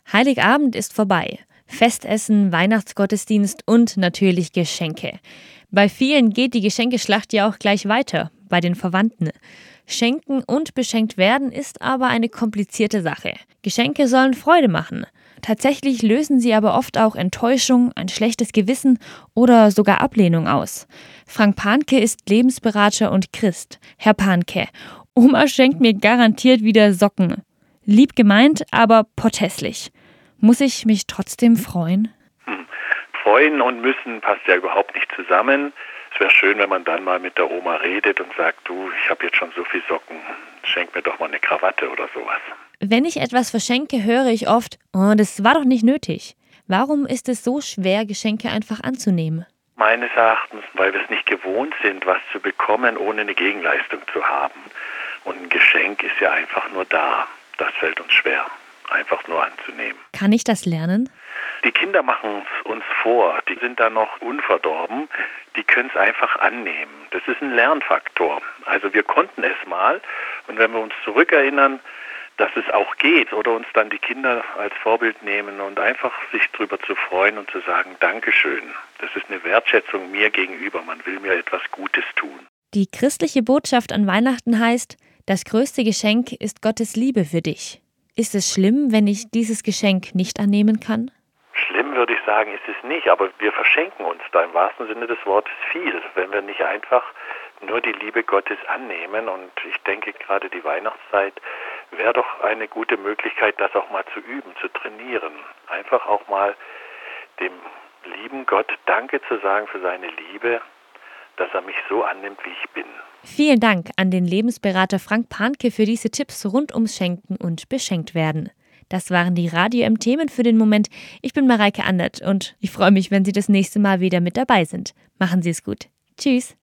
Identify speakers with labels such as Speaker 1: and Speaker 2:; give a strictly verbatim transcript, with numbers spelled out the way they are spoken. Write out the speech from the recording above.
Speaker 1: Heiligabend ist vorbei. Festessen, Weihnachtsgottesdienst und natürlich Geschenke. Bei vielen geht die Geschenkeschlacht ja auch gleich weiter, bei den Verwandten. Schenken und beschenkt werden ist aber eine komplizierte Sache. Geschenke sollen Freude machen. Tatsächlich lösen sie aber oft auch Enttäuschung, ein schlechtes Gewissen oder sogar Ablehnung aus. Frank Pahnke ist Lebensberater und Christ. Herr Pahnke, Oma schenkt mir garantiert wieder Socken. Lieb gemeint, aber potthässlich. Muss ich mich trotzdem freuen?
Speaker 2: Hm. Freuen und müssen passt ja überhaupt nicht zusammen. Es wäre schön, wenn man dann mal mit der Oma redet und sagt, du, ich habe jetzt schon so viel Socken, schenk mir doch mal eine Krawatte oder sowas.
Speaker 1: Wenn ich etwas verschenke, höre ich oft, oh, das war doch nicht nötig. Warum ist es so schwer, Geschenke einfach anzunehmen?
Speaker 2: Meines Erachtens, weil wir es nicht gewohnt sind, was zu bekommen, ohne eine Gegenleistung zu haben. Und ein Geschenk ist ja einfach nur da. Das fällt uns schwer, einfach nur anzunehmen.
Speaker 1: Kann ich das lernen?
Speaker 2: Die Kinder machen es uns vor, die sind da noch unverdorben, die können es einfach annehmen. Das ist ein Lernfaktor. Also wir konnten es mal und wenn wir uns zurückerinnern, dass es auch geht oder uns dann die Kinder als Vorbild nehmen und einfach sich drüber zu freuen und zu sagen, Dankeschön, das ist eine Wertschätzung mir gegenüber, man will mir etwas Gutes tun.
Speaker 1: Die christliche Botschaft an Weihnachten heißt, das größte Geschenk ist Gottes Liebe für dich. Ist es schlimm, wenn ich dieses Geschenk nicht annehmen kann?
Speaker 2: Schlimm würde ich sagen, ist es nicht, aber wir verschenken uns da im wahrsten Sinne des Wortes viel, wenn wir nicht einfach nur die Liebe Gottes annehmen. Und ich denke, gerade die Weihnachtszeit wäre doch eine gute Möglichkeit, das auch mal zu üben, zu trainieren. Einfach auch mal dem lieben Gott Danke zu sagen für seine Liebe, dass er mich so annimmt, wie ich bin.
Speaker 1: Vielen Dank an den Lebensberater Frank Pahnke für diese Tipps rund ums Schenken und Beschenktwerden. Das waren die Radio M-Themen für den Moment. Ich bin Mareike Andert und ich freue mich, wenn Sie das nächste Mal wieder mit dabei sind. Machen Sie es gut. Tschüss.